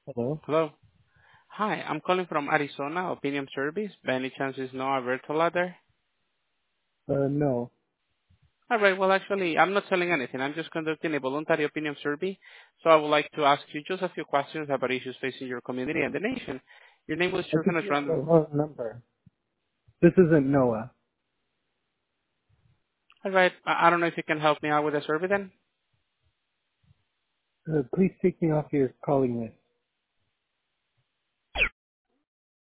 Hello? Hello. Hi, I'm calling from Arizona Opinion Service. By any chance is Noah Bertola there? No. All right. Well, actually, I'm not selling anything. I'm just conducting a voluntary opinion survey. So I would like to ask you just a few questions about issues facing your community and the nation. Your name was I chosen think as you have the random. wrong number. This isn't Noah. All right. I don't know if you can help me out with the survey then. Please take me off your calling list.